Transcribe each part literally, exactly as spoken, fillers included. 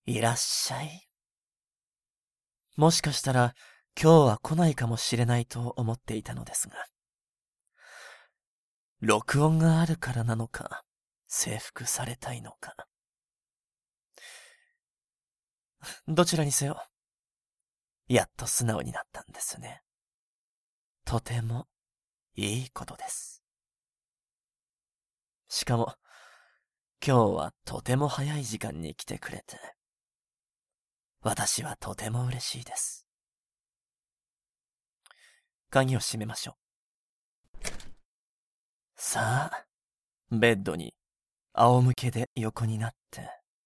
いらっしゃい。もしかしたら今日は来ないかもしれないと思っていたのですが、録音があるからなのか、征服されたいのか。どちらにせよ、やっと素直になったんですね。とてもいいことです。しかも、今日はとても早い時間に来てくれて、私はとても嬉しいです。鍵を閉めましょう。さあ、ベッドに仰向けで横になって、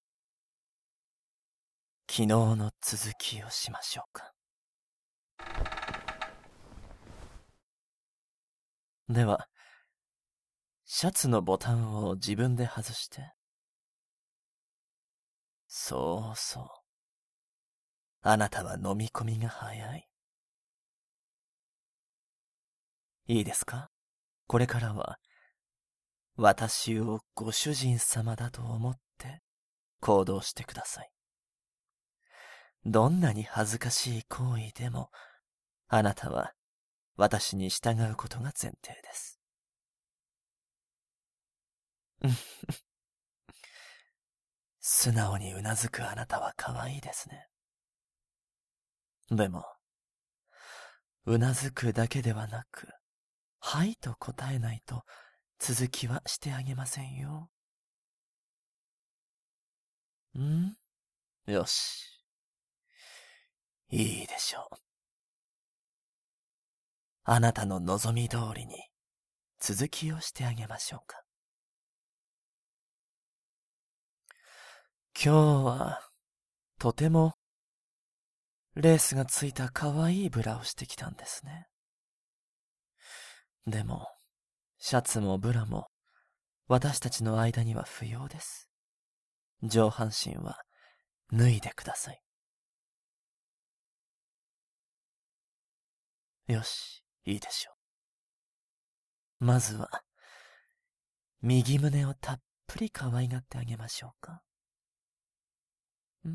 昨日の続きをしましょうか。では、シャツのボタンを自分で外して。そうそう。あなたは飲み込みが早い。いいですか？これからは、私をご主人様だと思って行動してください。どんなに恥ずかしい行為でも、あなたは私に従うことが前提です。素直にうなずくあなたは可愛いですね。でも、うなずくだけではなく、はいと答えないと続きはしてあげませんよ。ん？よし。いいでしょう。あなたの望み通りに続きをしてあげましょうか。今日はとてもレースがついた可愛いブラをしてきたんですね。でも、シャツもブラも私たちの間には不要です。上半身は脱いでください。よし、いいでしょう。まずは、右胸をたっぷり可愛がってあげましょうか。ん？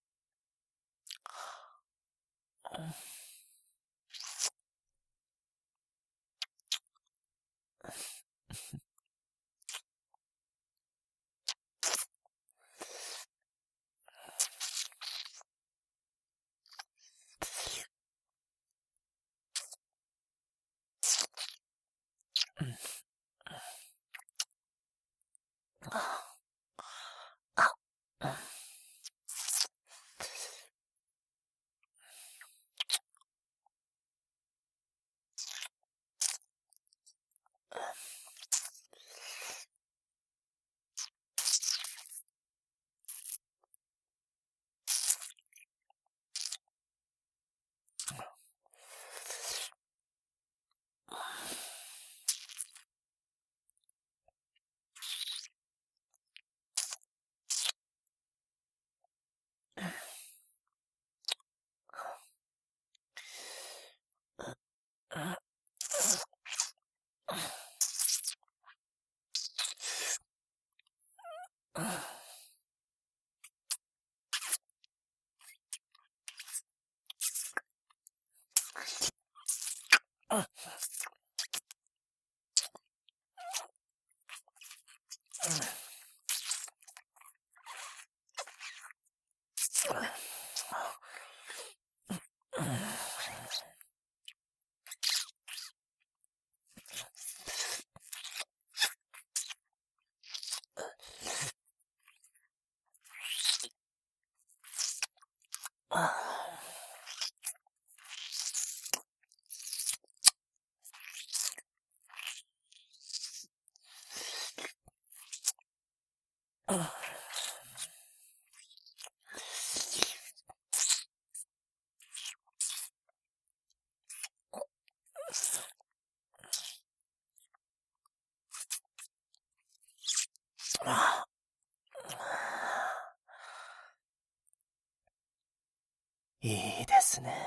いいですね。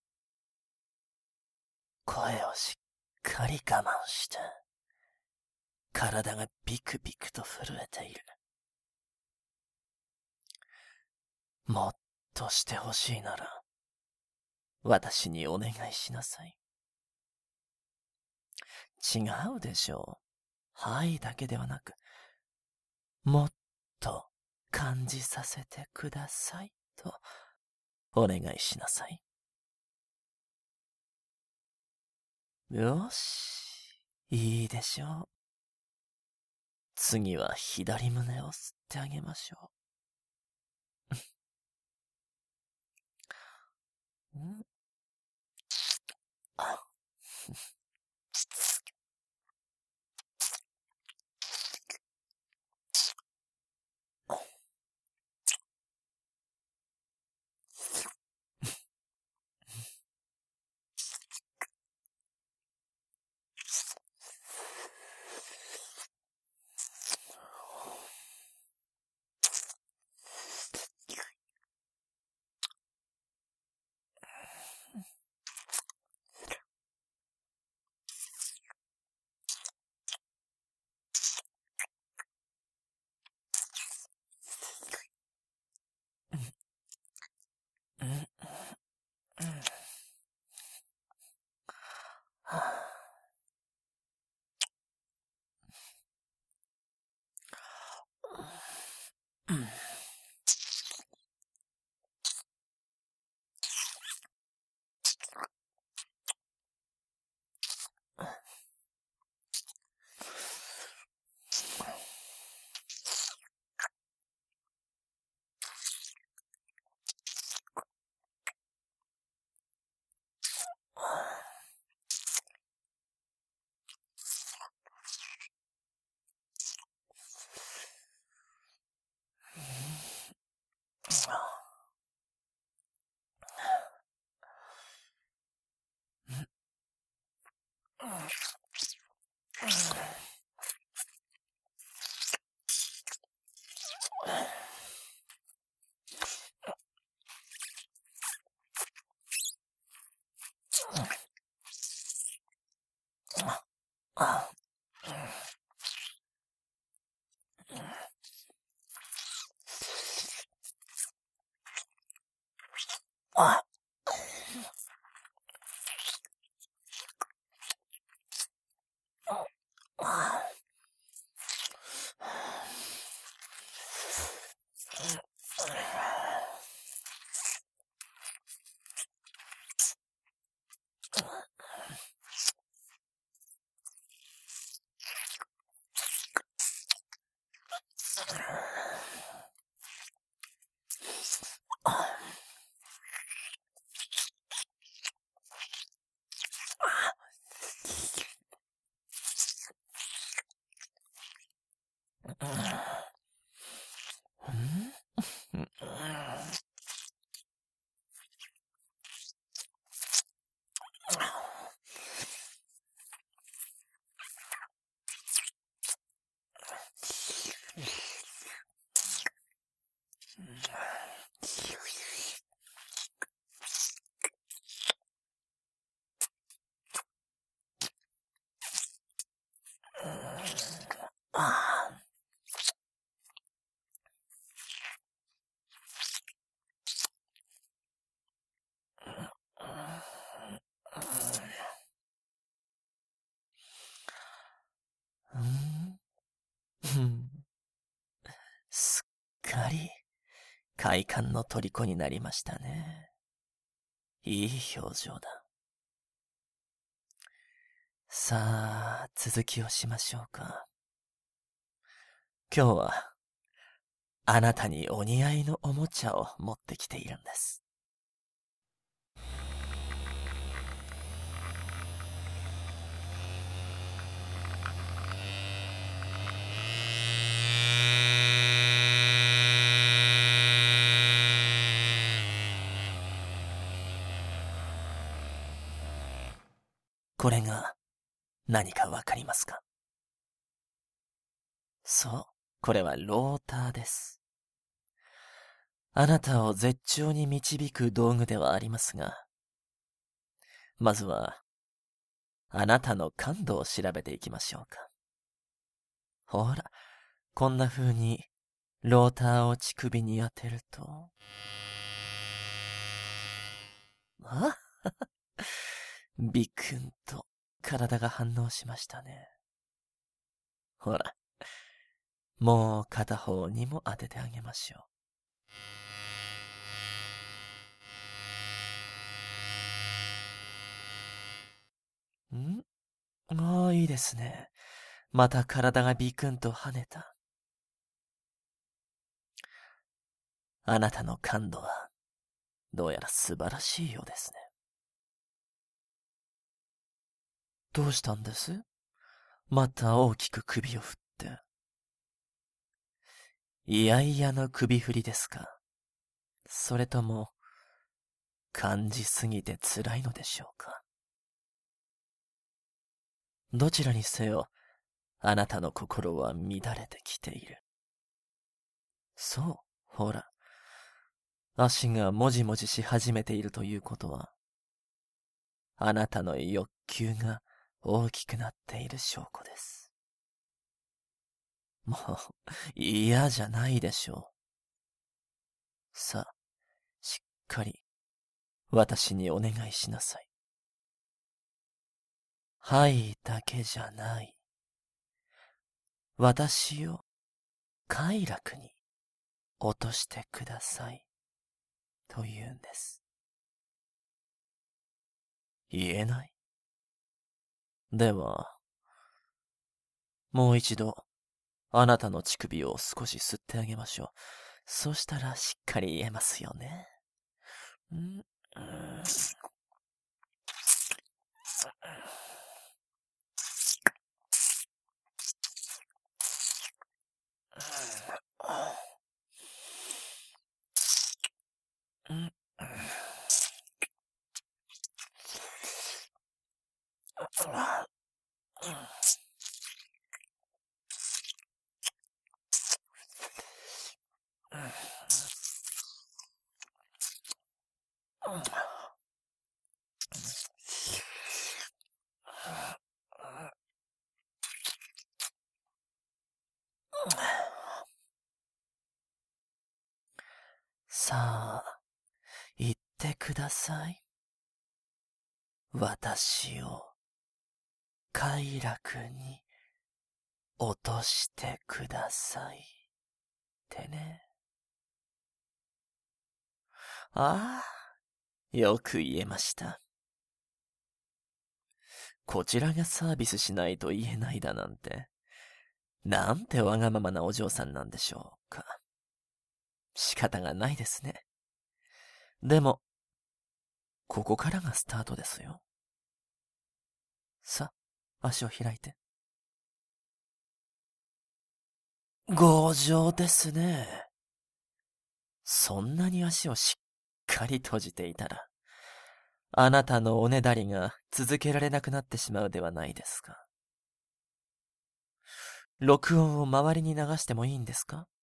声をしっかり我慢して、体がビクビクと震えている。 もっとしてほしいなら、私にお願いしなさい。違うでしょう。はいだけではなく、もっと感じさせてくださいとお願いしなさい。よし、いいでしょう。次は左胸を吸ってあげましょう。んあうんうんうんああああうんうんすっかり快感の虜になりましたね。いい表情だ。さあ、続きをしましょうか。今日は、あなたにお似合いのおもちゃを持ってきているんです。これが何かわかりますか？そう、これはローターです。あなたを絶頂に導く道具ではありますが、まずは、あなたの感度を調べていきましょうか。ほら、こんな風にローターを乳首に当てると、あビクンと体が反応しましたね。ほら、もう片方にも当ててあげましょう。んああ、いいですね。また体がビクンと跳ねた。あなたの感度は、どうやら素晴らしいようですね。どうしたんです？また大きく首を振って。いやいやの首振りですか？それとも、感じすぎて辛いのでしょうか？どちらにせよ、あなたの心は乱れてきている。そう、ほら。足がもじもじし始めているということは、あなたの欲求が大きくなっている証拠です。もう、嫌じゃないでしょう。さあ、しっかり、私にお願いしなさい。はいだけじゃない。私を快楽に落としてください。と言うんです。言えない？では、もう一度、あなたの乳首を少し吸ってあげましょう。そしたらしっかり言えますよね。んんさあ、言ってください。私を快楽に落としてください。ってね。ああ、よく言えました。こちらがサービスしないと言えないだなんて。なんてわがままなお嬢さんなんでしょうか。仕方がないですね。でも、ここからがスタートですよ。さ、足を開いて。強情ですね。そんなに足をしっかり閉じていたら、あなたのおねだりが続けられなくなってしまうではないですか。録音を周りに流してもいいんですか？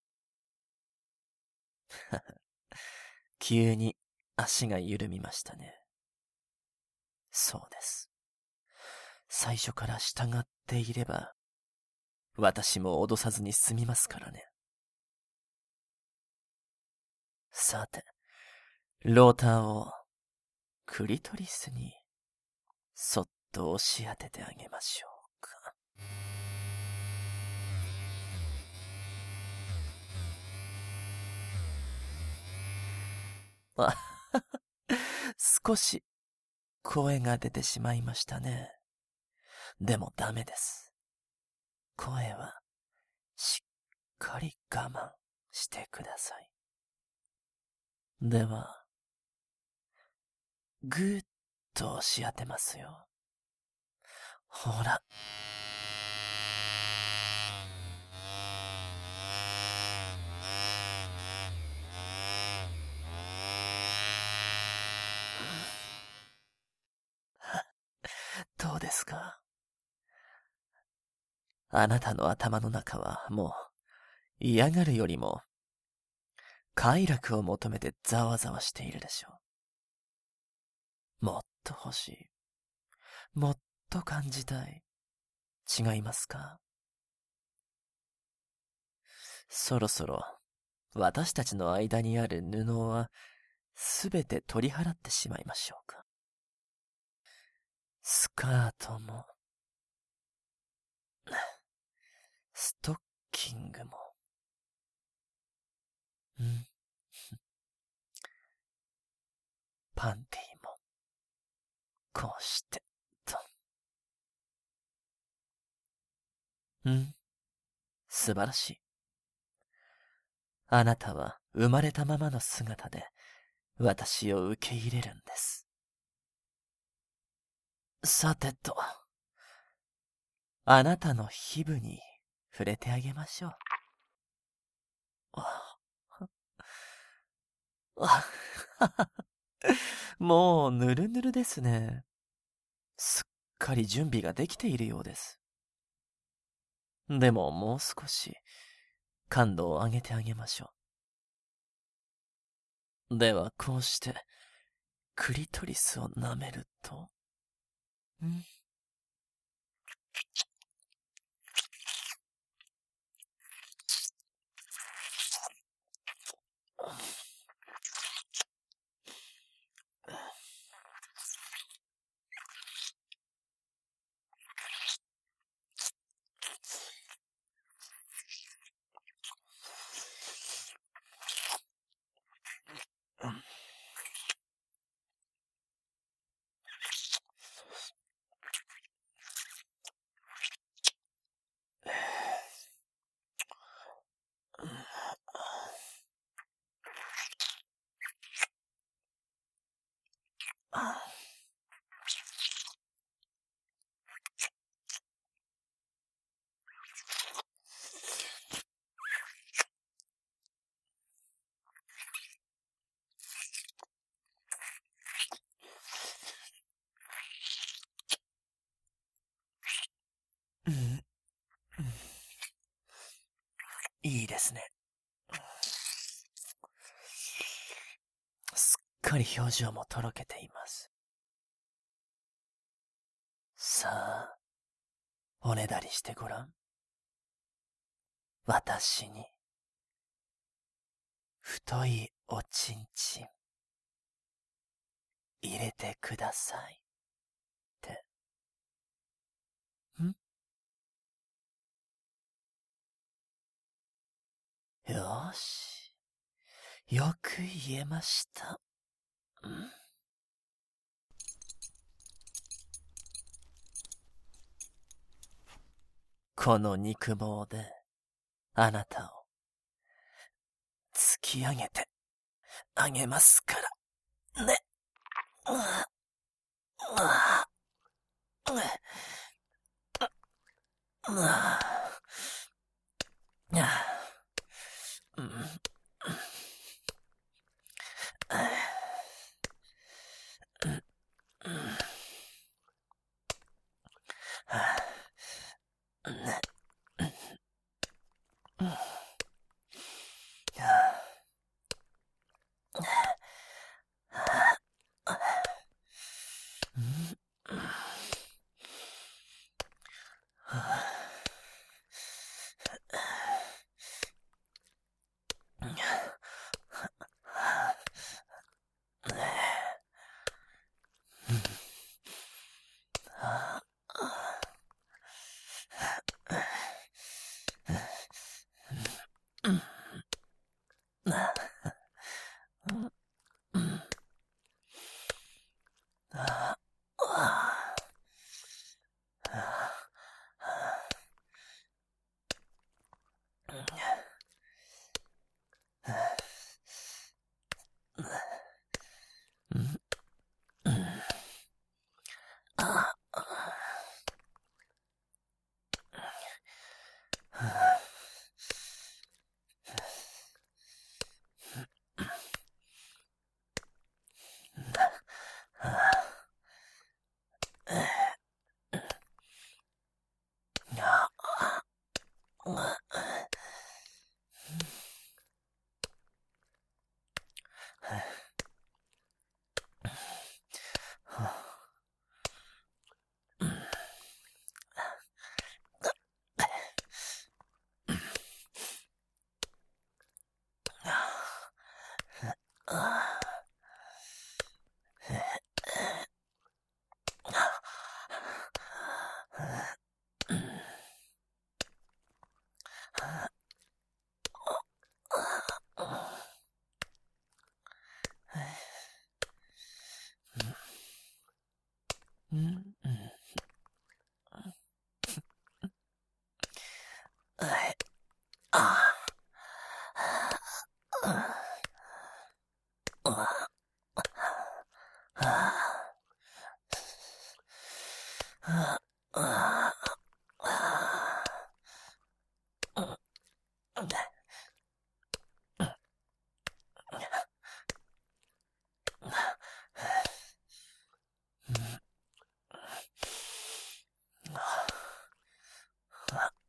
急に足が緩みましたね。そうです。最初から従っていれば、私も脅さずに済みますからね。さて、ローターをクリトリスにそっと押し当ててあげましょうか。あ少し声が出てしまいましたね。でもダメです。声はしっかり我慢してください。では、ぐーっと押し当てますよ。ほら。どうですか？あなたの頭の中はもう嫌がるよりも快楽を求めてざわざわしているでしょう。もっと欲しい。もっと感じたい。違いますか？ そろそろ私たちの間にある布はすべて取り払ってしまいましょうか。スカートも、ストッキングも、んパンティも、こうして、と。ん素晴らしい。あなたは生まれたままの姿で私を受け入れるんです。さてと、あなたの皮膚に触れてあげましょう。ああもうぬるぬるですね。すっかり準備ができているようです。でももう少し感度を上げてあげましょう。ではこうしてクリトリスを舐めると、んいいですね。すっかり表情もとろけています。さあ、おねだりしてごらん。私に、太いおちんちん、入れてください。って。んよし。よく言えました。んこの肉棒で、あなたを、突き上げて、あげますから、ね。うわうわうわうわうん。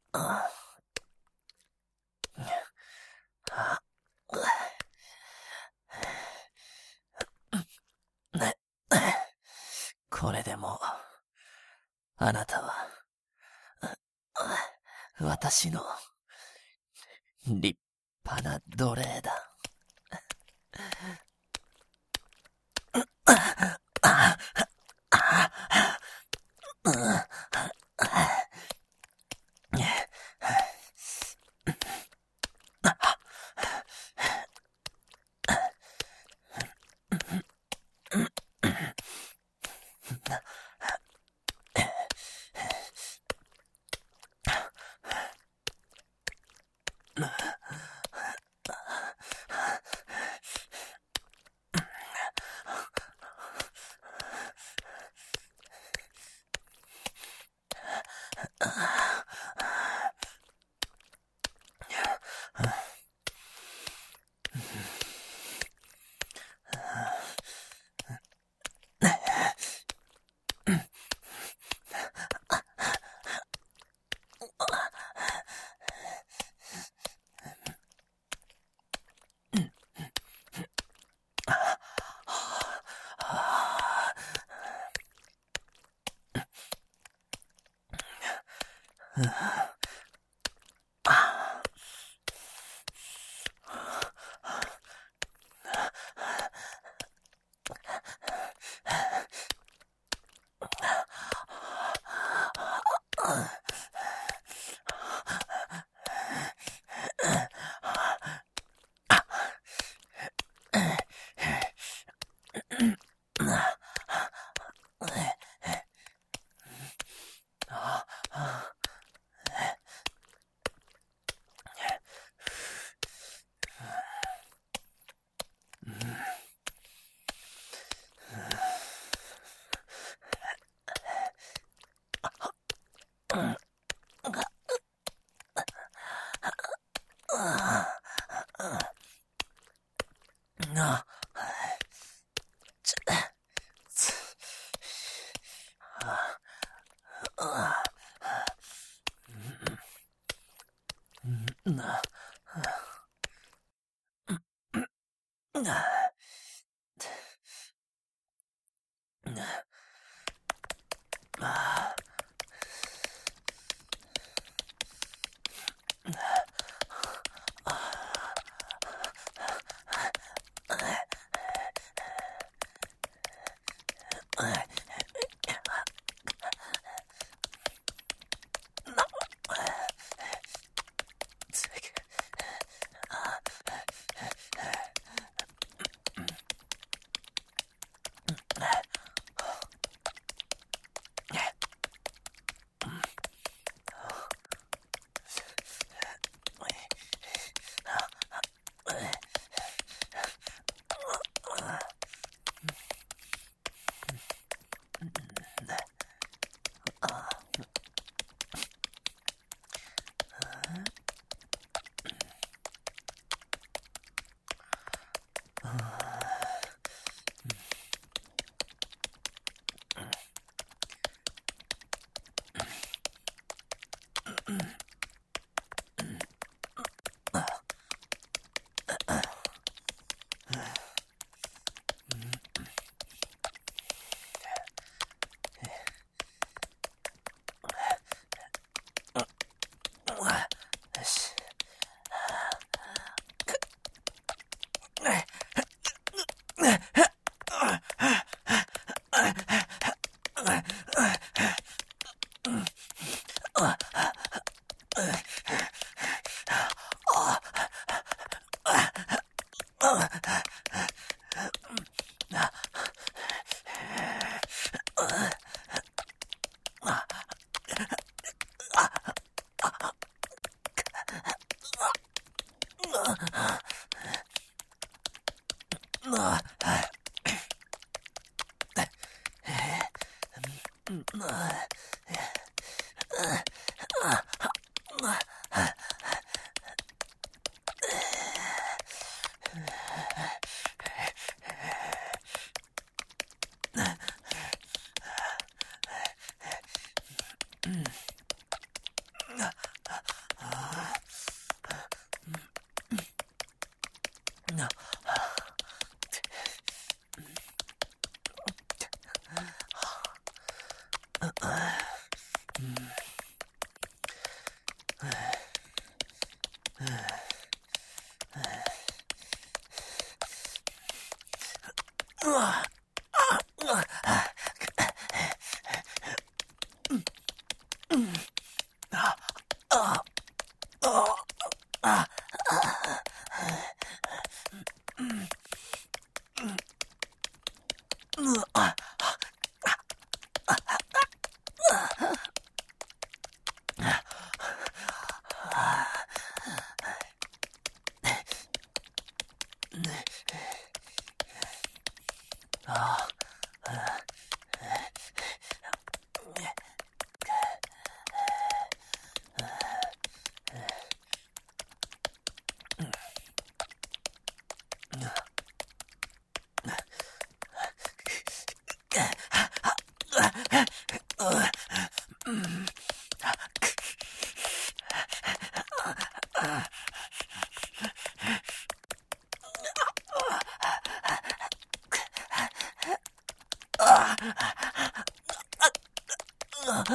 これでも、あなたは、私の、立派な奴隷だ。な、ち、つ、あ、あ、な、な、あ、よし。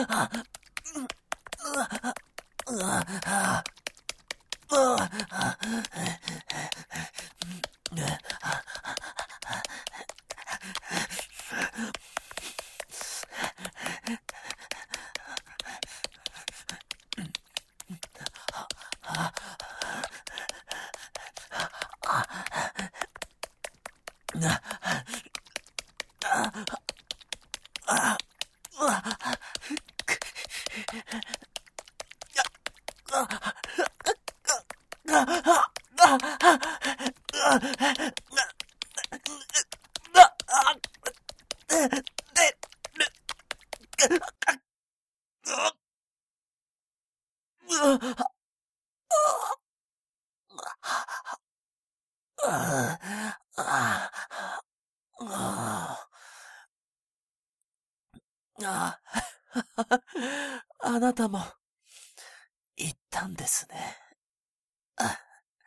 あ、あなたも、言ったんですね。あ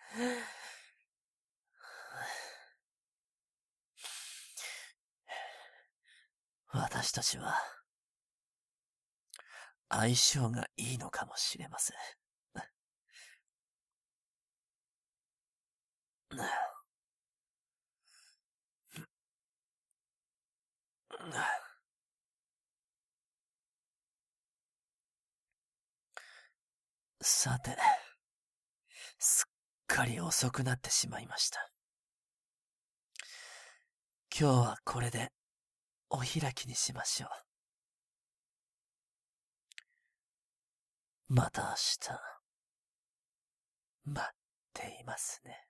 私たちは、相性がいいのかもしれません。さて、すっかり遅くなってしまいました。今日はこれでお開きにしましょう。また明日、待っていますね。